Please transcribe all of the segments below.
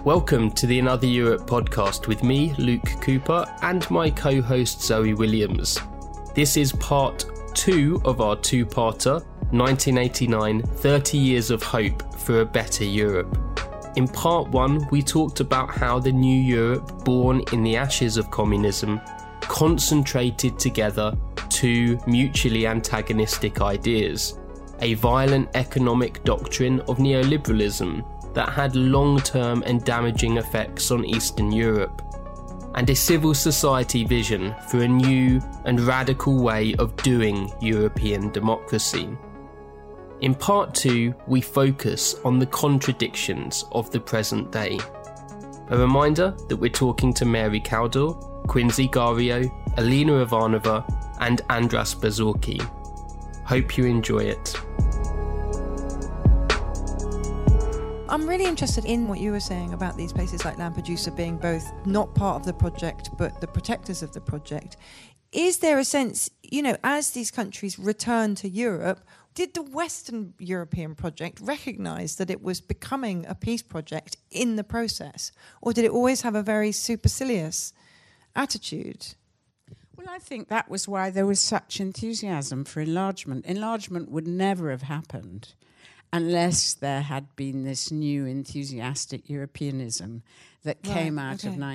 Welcome to the Another Europe podcast with me, Luke Cooper, and my co-host Zoe Williams. This is part 2 of our two-parter, 1989, 30 Years of Hope for a Better Europe. In part 1, we talked about how the new Europe, born in the ashes of communism, concentrated together two mutually antagonistic ideas: a violent economic doctrine of neoliberalism that had long-term and damaging effects on Eastern Europe, and a civil society vision for a new and radical way of doing European democracy. In part 2, we focus on the contradictions of the present day. A reminder that we're talking to Mary Kaldor, Quincy Gario, Alina Ivanova, and Andras Bazorki. Hope you enjoy it. I'm really interested in what you were saying about these places like Lampedusa being both not part of the project but the protectors of the project. Is there a sense, as these countries return to Europe, did the Western European project recognise that it was becoming a peace project in the process? Or did it always have a very supercilious attitude? Well, I think that was why there was such enthusiasm for enlargement. Enlargement would never have happened unless there had been this new enthusiastic Europeanism that came out of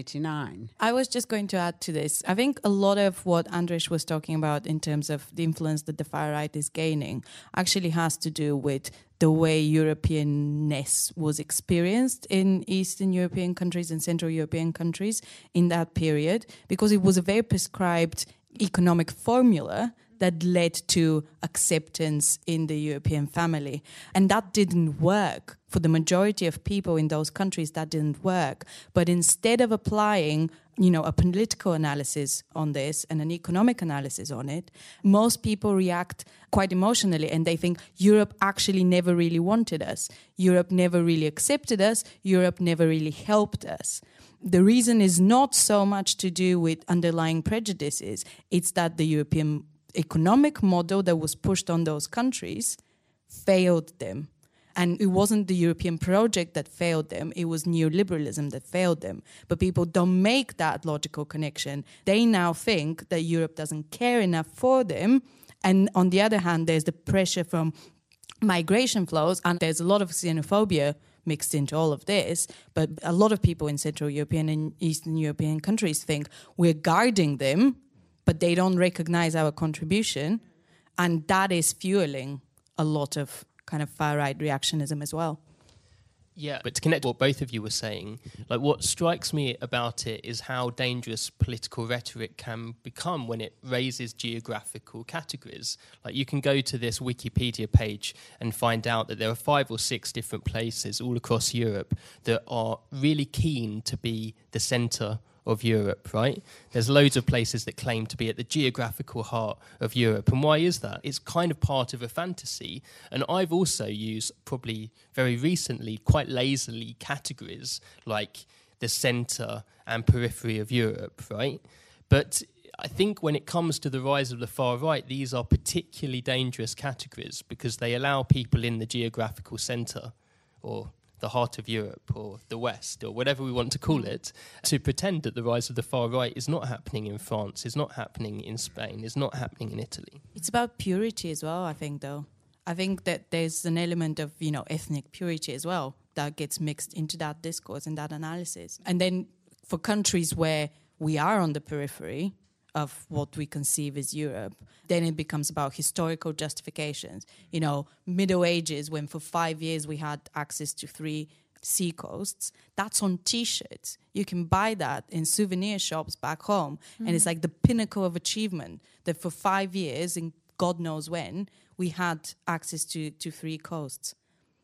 1989. I was just going to add to this. I think a lot of what Andres was talking about in terms of the influence that the far right is gaining actually has to do with the way Europeanness was experienced in Eastern European countries and Central European countries in that period, because it was a very prescribed economic formula that led to acceptance in the European family. And that didn't work. For the majority of people in those countries, that didn't work. But instead of applying, a political analysis on this and an economic analysis on it, most people react quite emotionally and they think Europe actually never really wanted us. Europe never really accepted us. Europe never really helped us. The reason is not so much to do with underlying prejudices. It's that the European economic model that was pushed on those countries failed them. And it wasn't the European project that failed them, it was neoliberalism that failed them. But people don't make that logical connection. They now think that Europe doesn't care enough for them. And on the other hand, there's the pressure from migration flows, and there's a lot of xenophobia mixed into all of this. But a lot of people in Central European and Eastern European countries think we're guarding them, but they don't recognize our contribution. And that is fueling a lot of kind of far-right reactionism as well. Yeah, but to connect to what both of you were saying, what strikes me about it is how dangerous political rhetoric can become when it raises geographical categories. You can go to this Wikipedia page and find out that there are 5 or 6 different places all across Europe that are really keen to be the centre of Europe, right? There's loads of places that claim to be at the geographical heart of Europe. And why is that? It's kind of part of a fantasy. And I've also used, probably very recently, quite lazily, categories like the centre and periphery of Europe, right? But I think when it comes to the rise of the far right, these are particularly dangerous categories because they allow people in the geographical centre, or the heart of Europe, or the West, or whatever we want to call it, to pretend that the rise of the far right is not happening in France, is not happening in Spain, is not happening in Italy. It's about purity as well, I think, though. I think that there's an element of, ethnic purity as well that gets mixed into that discourse and that analysis. And then for countries where we are on the periphery of what we conceive as Europe, then it becomes about historical justifications. Middle Ages, when for 5 years we had access to 3 sea coasts, that's on T-shirts. You can buy that in souvenir shops back home. Mm-hmm. And it's like the pinnacle of achievement that for 5 years, and God knows when, we had access to 3 coasts.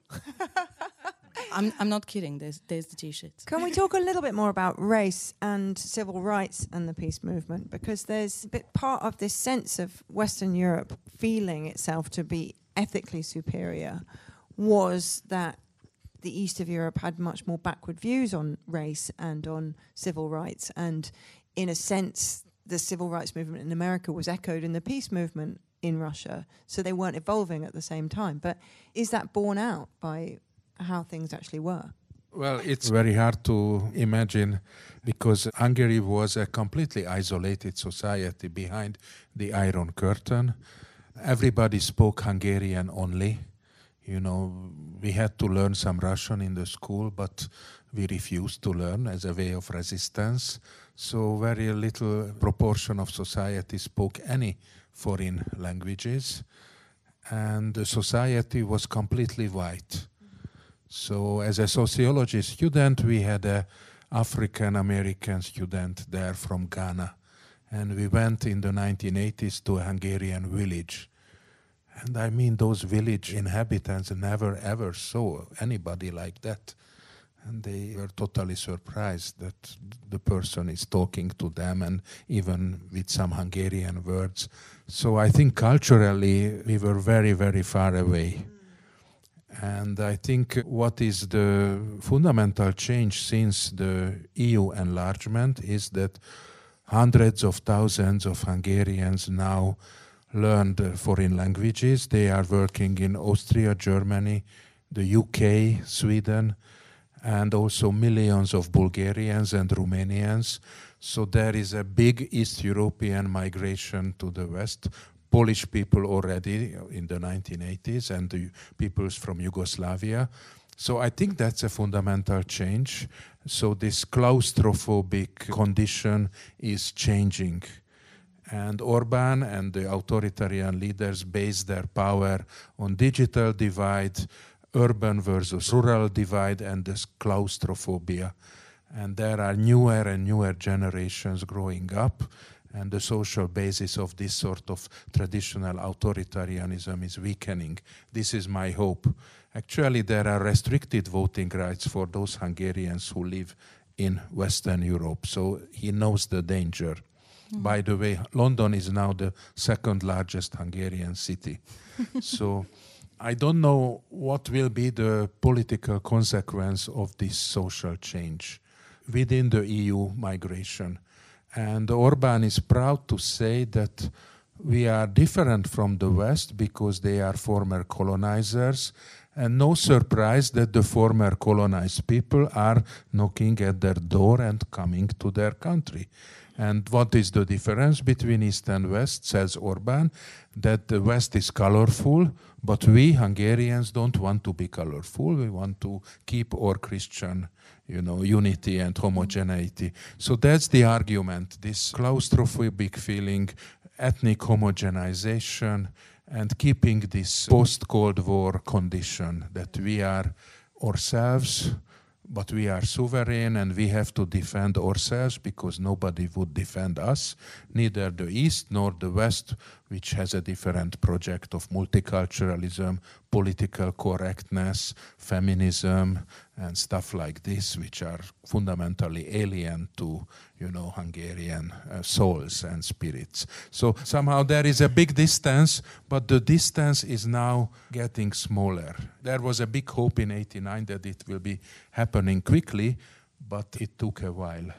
I'm not kidding. There's the T-shirts. Can we talk a little bit more about race and civil rights and the peace movement? Because there's a bit part of this sense of Western Europe feeling itself to be ethically superior was that the east of Europe had much more backward views on race and on civil rights. And in a sense, the civil rights movement in America was echoed in the peace movement in Russia. So they weren't evolving at the same time. But is that borne out by how things actually were? Well, it's very hard to imagine because Hungary was a completely isolated society behind the Iron Curtain. Everybody spoke Hungarian only. You know, we had to learn some Russian in the school, but we refused to learn as a way of resistance. So very little proportion of society spoke any foreign languages. And the society was completely white. So as a sociology student, we had an African-American student there from Ghana. And we went in the 1980s to a Hungarian village. And I mean, those village inhabitants never ever saw anybody like that. And they were totally surprised that the person is talking to them, and even with some Hungarian words. So I think culturally we were very, very far away. And I think what is the fundamental change since the EU enlargement is that hundreds of thousands of Hungarians now learned foreign languages. They are working in Austria, Germany, the UK, Sweden, and also millions of Bulgarians and Romanians. So there is a big East European migration to the West. Polish people already in the 1980s, and the peoples from Yugoslavia. So I think that's a fundamental change. So this claustrophobic condition is changing. And Orban and the authoritarian leaders base their power on digital divide, urban versus rural divide, and this claustrophobia. And there are newer and newer generations growing up, and the social basis of this sort of traditional authoritarianism is weakening. This is my hope. Actually, there are restricted voting rights for those Hungarians who live in Western Europe. So he knows the danger. By the way, London is now the second largest Hungarian city. So I don't know what will be the political consequence of this social change within the EU migration. And Orban is proud to say that we are different from the West because they are former colonizers. And no surprise that the former colonized people are knocking at their door and coming to their country. And what is the difference between East and West, says Orban? That the West is colorful, but we Hungarians don't want to be colorful. We want to keep our Christian, unity and homogeneity. So that's the argument, this claustrophobic feeling, ethnic homogenization, and keeping this post-Cold War condition that we are ourselves, but we are sovereign and we have to defend ourselves because nobody would defend us, neither the East nor the West, which has a different project of multiculturalism, political correctness, feminism, and stuff like this, which are fundamentally alien to, Hungarian souls and spirits. So somehow there is a big distance, but the distance is now getting smaller. There was a big hope in '89 that it will be happening quickly, but it took a while.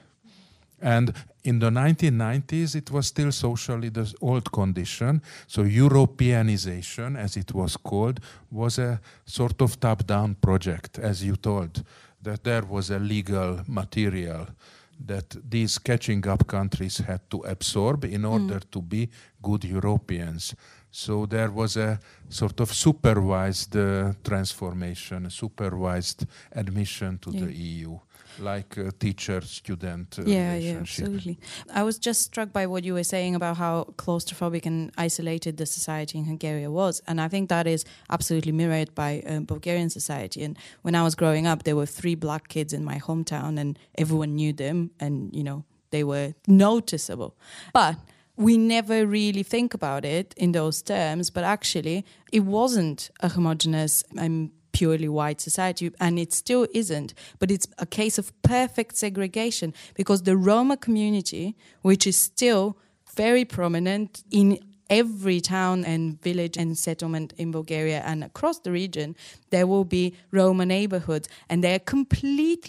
And in the 1990s, it was still socially the old condition. So Europeanization, as it was called, was a sort of top-down project, as you told, that there was a legal material that these catching-up countries had to absorb in order to be good Europeans. So there was a sort of supervised transformation, a supervised admission to the EU. Like a teacher-student relationship. Yeah, absolutely. I was just struck by what you were saying about how claustrophobic and isolated the society in Hungary was. And I think that is absolutely mirrored by Bulgarian society. And when I was growing up, there were 3 black kids in my hometown and everyone knew them and, they were noticeable. But we never really think about it in those terms, but actually it wasn't a homogeneous purely white society, and it still isn't, but it's a case of perfect segregation because the Roma community, which is still very prominent in every town and village and settlement in Bulgaria and across the region, there will be Roma neighborhoods, and they're completely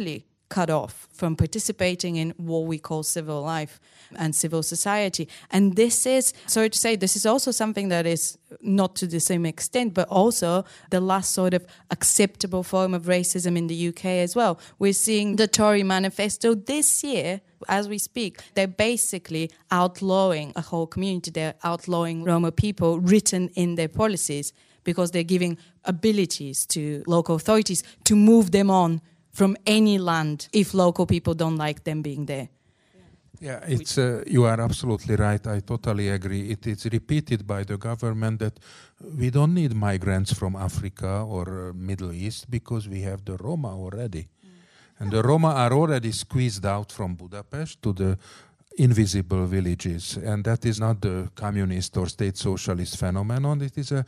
cut off from participating in what we call civil life and civil society. And this is, sorry to say, this is also something that is not to the same extent, but also the last sort of acceptable form of racism in the UK as well. We're seeing the Tory manifesto this year, as we speak. They're basically outlawing a whole community. They're outlawing Roma people written in their policies because they're giving abilities to local authorities to move them on from any land if local people don't like them being there. Yeah, it's you are absolutely right. I totally agree. It is repeated by the government that we don't need migrants from Africa or Middle East because we have the Roma already. And the Roma are already squeezed out from Budapest to the invisible villages. And that is not the communist or state socialist phenomenon. It is a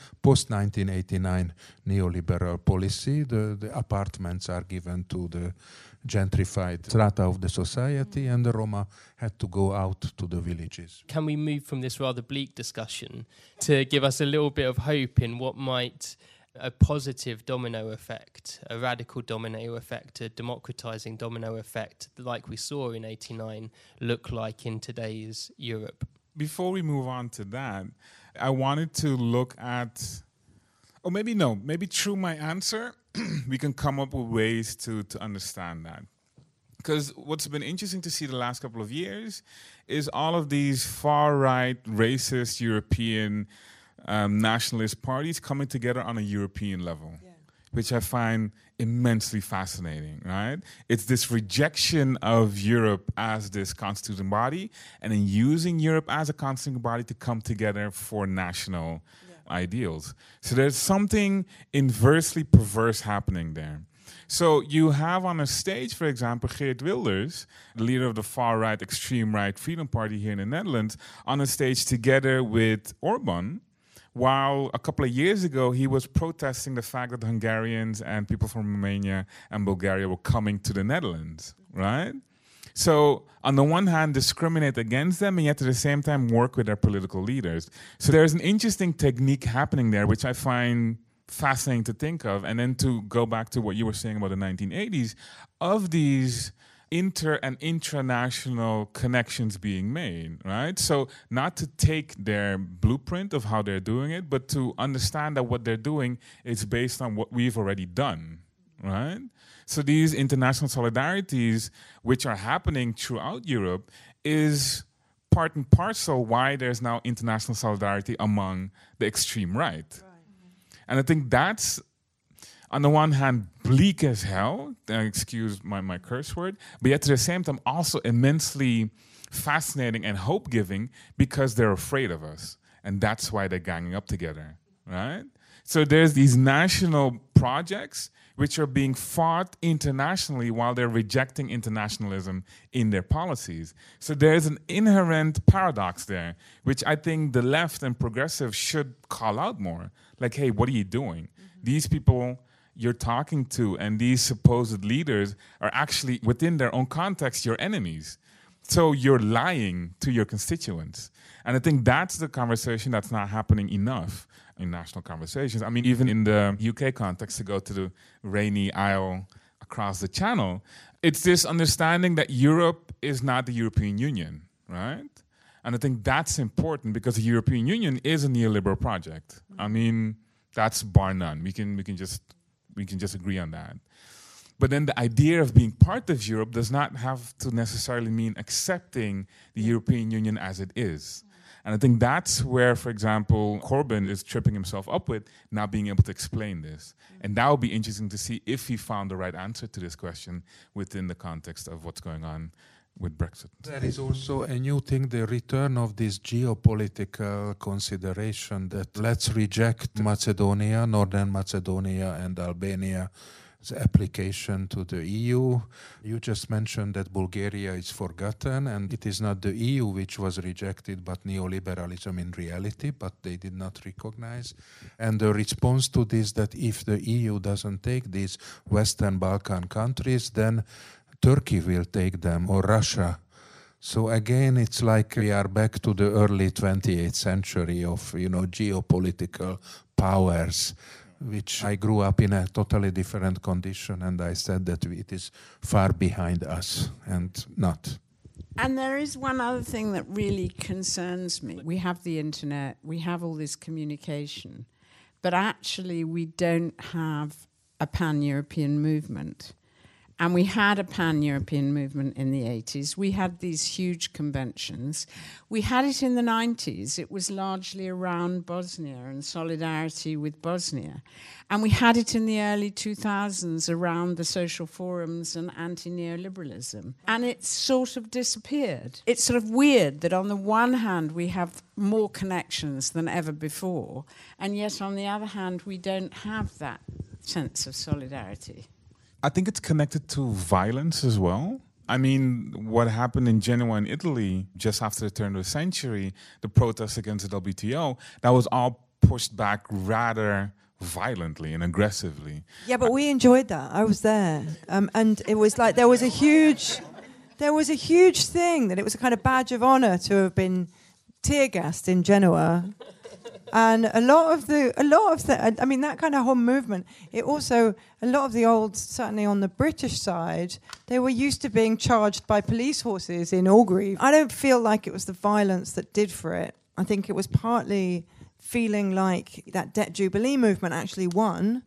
post-1989 neoliberal policy. The apartments are given to the gentrified strata of the society, and the Roma had to go out to the villages. Can we move from this rather bleak discussion to give us a little bit of hope in what might a positive domino effect, a radical domino effect, a democratizing domino effect, like we saw in '89, look like in today's Europe? Before we move on to that, I wanted to look at, or maybe through my answer, we can come up with ways to understand that. Because what's been interesting to see the last couple of years is all of these far-right, racist, European nationalist parties coming together on a European level, which I find immensely fascinating, right? It's this rejection of Europe as this constituting body and then using Europe as a constituting body to come together for national ideals. So there's something inversely perverse happening there. So you have on a stage, for example, Geert Wilders, the leader of the far-right, extreme-right Freedom Party here in the Netherlands, on a stage together with Orban, while a couple of years ago he was protesting the fact that Hungarians and people from Romania and Bulgaria were coming to the Netherlands, right? So on the one hand, discriminate against them, and yet at the same time work with their political leaders. So there's an interesting technique happening there, which I find fascinating to think of. And then to go back to what you were saying about the 1980s, of these inter and intranational connections being made, right? So not to take their blueprint of how they're doing it, but to understand that what they're doing is based on what we've already done, right? So these international solidarities, which are happening throughout Europe, is part and parcel why there's now international solidarity among the extreme right. And I think that's, on the one hand, bleak as hell, excuse my curse word, but yet at the same time also immensely fascinating and hope-giving because they're afraid of us. And that's why they're ganging up together, right? So there's these national projects which are being fought internationally while they're rejecting internationalism in their policies. So there's an inherent paradox there, which I think the left and progressives should call out more. Like, hey, what are you doing? These people you're talking to and these supposed leaders are actually, within their own context, your enemies. So you're lying to your constituents. And I think that's the conversation that's not happening enough in national conversations. I mean, even in the UK context, to go to the rainy isle across the channel, it's this understanding that Europe is not the European Union, right? And I think that's important because the European Union is a neoliberal project. I mean, that's bar none. We can just agree on that. But then the idea of being part of Europe does not have to necessarily mean accepting the European Union as it is. And I think that's where, for example, Corbyn is tripping himself up with, not being able to explain this. And that would be interesting to see if he found the right answer to this question within the context of what's going on with Brexit. There is also a new thing, the return of this geopolitical consideration that let's reject Macedonia, Northern Macedonia and Albania's application to the EU. You just mentioned that Bulgaria is forgotten, and it is not the EU which was rejected, but neoliberalism in reality, but they did not recognize. And the response to this, that if the EU doesn't take these Western Balkan countries, then Turkey will take them, or Russia. So again, it's like we are back to the early 20th century of, geopolitical powers which I grew up in a totally different condition, and I said that it is far behind us and not. And there is one other thing that really concerns me. We have the internet, we have all this communication, but actually we don't have a pan-European movement. And we had a pan-European movement in the 80s. We had these huge conventions. We had it in the 90s. It was largely around Bosnia and solidarity with Bosnia. And we had it in the early 2000s around the social forums and anti-neoliberalism. And it sort of disappeared. It's sort of weird that on the one hand we have more connections than ever before, and yet on the other hand we don't have that sense of solidarity. I think it's connected to violence as well. I mean, what happened in Genoa in Italy just after the turn of the century, the protests against the WTO, that was all pushed back rather violently and aggressively. Yeah, but we enjoyed that. I was there. And it was like there was a huge thing that it was a kind of badge of honor to have been tear gassed in Genoa. And a lot of the, I mean, that kind of whole movement, it also, a lot of the old, certainly on the British side, they were used to being charged by police horses in Orgreave. I don't feel like it was the violence that did for it. I think it was partly feeling like that debt jubilee movement actually won.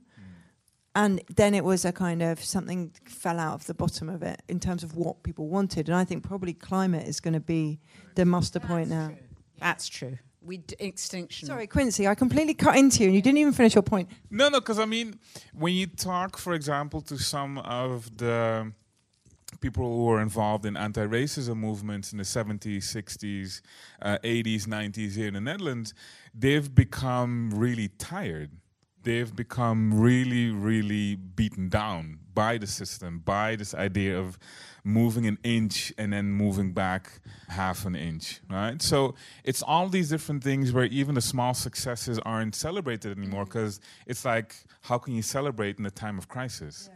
And then it was a kind of something fell out of the bottom of it in terms of what people wanted. And I think probably climate is going to be the muster point now. That's true. Extinction. Sorry, Quincy, I completely cut into you and you didn't even finish your point. No, because I mean, when you talk, for example, to some of the people who were involved in anti-racism movements in the 70s, 60s, 80s, 90s here in the Netherlands, they've become really tired. They've become really, really beaten down by the system, by this idea of moving an inch and then moving back half an inch, right? So it's all these different things where even the small successes aren't celebrated anymore because it's like, how can you celebrate in a time of crisis?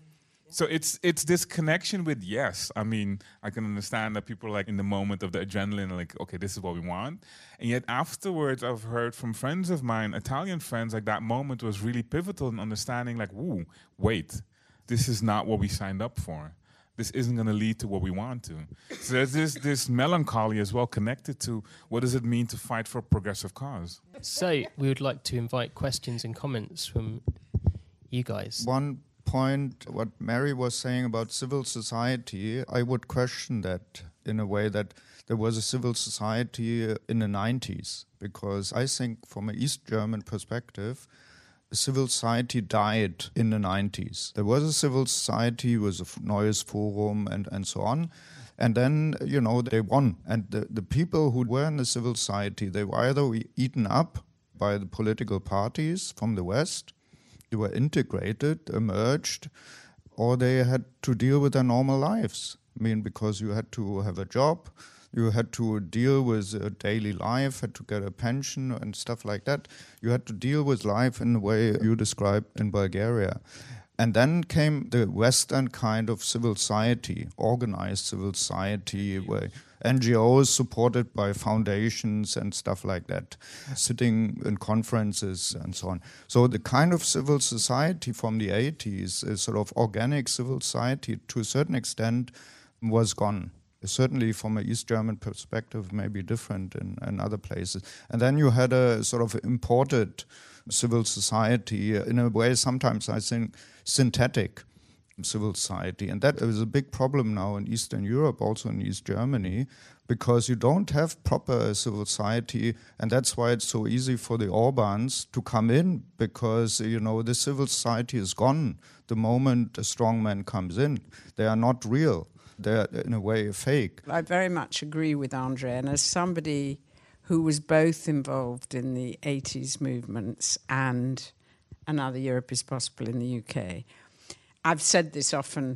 So it's this connection with yes. I mean, I can understand that people are like in the moment of the adrenaline, like, okay, this is what we want. And yet afterwards, I've heard from friends of mine, Italian friends, like that moment was really pivotal in understanding like, ooh, wait, this is not what we signed up for. This isn't going to lead to what we want to. So there's this melancholy as well connected to what does it mean to fight for a progressive cause. So we would like to invite questions and comments from you guys. One point, what Mary was saying about civil society, I would question that in a way that there was a civil society in the 90s, because I think from an East German perspective, civil society died in the 90s. There was a civil society with a Neues Forum and so on. And then, you know, they won. And the people who were in the civil society, they were either eaten up by the political parties from the West, they were integrated, emerged, or they had to deal with their normal lives. I mean, because you had to have a job, you had to deal with a daily life, had to get a pension and stuff like that. You had to deal with life in the way you described in Bulgaria. And then came the Western kind of civil society, organized civil society, where NGOs supported by foundations and stuff like that, sitting in conferences and so on. So the kind of civil society from the 80s, a sort of organic civil society, to a certain extent, was gone. Certainly from an East German perspective, maybe different in other places. And then you had a sort of imported civil society, in a way sometimes I think synthetic civil society. And that is a big problem now in Eastern Europe, also in East Germany, because you don't have proper civil society, and that's why it's so easy for the Orbáns to come in, because, you know, the civil society is gone the moment a strongman comes in. They are not real. They're, in a way, fake. I very much agree with Andre, and as somebody who was both involved in the 80s movements and Another Europe is Possible in the UK, I've said this often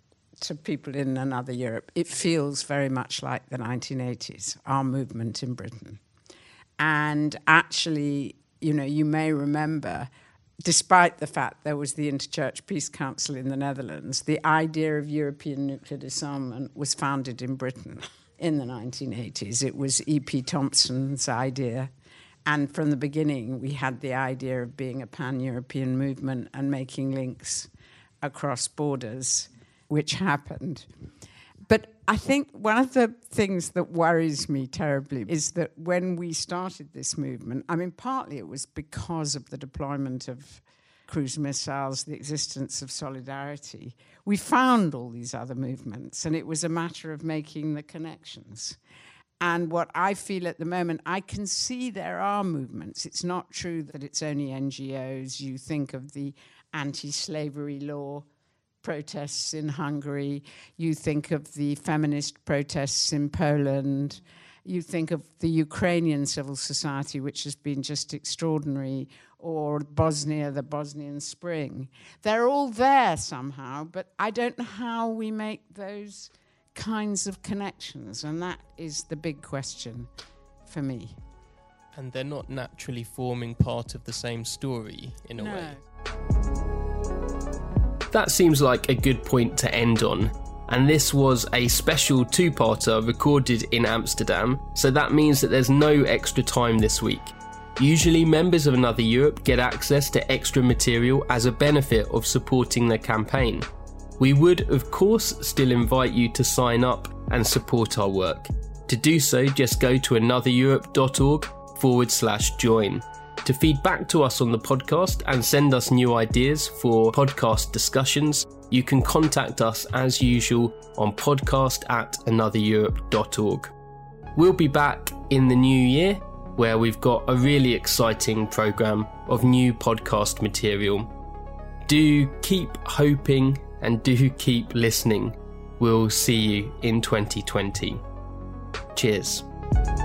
to people in Another Europe, it feels very much like the 1980s, our movement in Britain. And actually, you know, you may remember, despite the fact there was the Interchurch Peace Council in the Netherlands, the idea of European nuclear disarmament was founded in Britain in the 1980s. It was E.P. Thompson's idea, And from the beginning, we had the idea of being a pan-European movement and making links across borders, which happened. But I think one of the things that worries me terribly is that when we started this movement, I mean, partly it was because of the deployment of cruise missiles, the existence of solidarity. We found all these other movements, and it was a matter of making the connections. And what I feel at the moment, I can see there are movements. It's not true that it's only NGOs. You think of the anti-slavery law protests in Hungary. You think of the feminist protests in Poland. You think of the Ukrainian civil society, which has been just extraordinary, or Bosnia, the Bosnian Spring. They're all there somehow, but I don't know how we make those kinds of connections, and that is the big question for me. And they're not naturally forming part of the same story in a way. That seems like a good point to end on. And this was a special two-parter recorded in Amsterdam, so that means that there's no extra time this week. Usually members of Another Europe get access to extra material as a benefit of supporting the campaign. We would, of course, still invite you to sign up and support our work. To do so, just go to anothereurope.org/join. To feed back to us on the podcast and send us new ideas for podcast discussions, you can contact us as usual on podcast@anothereurope.org. We'll be back in the new year, where we've got a really exciting programme of new podcast material. Do keep hoping and do keep listening. We'll see you in 2020. Cheers.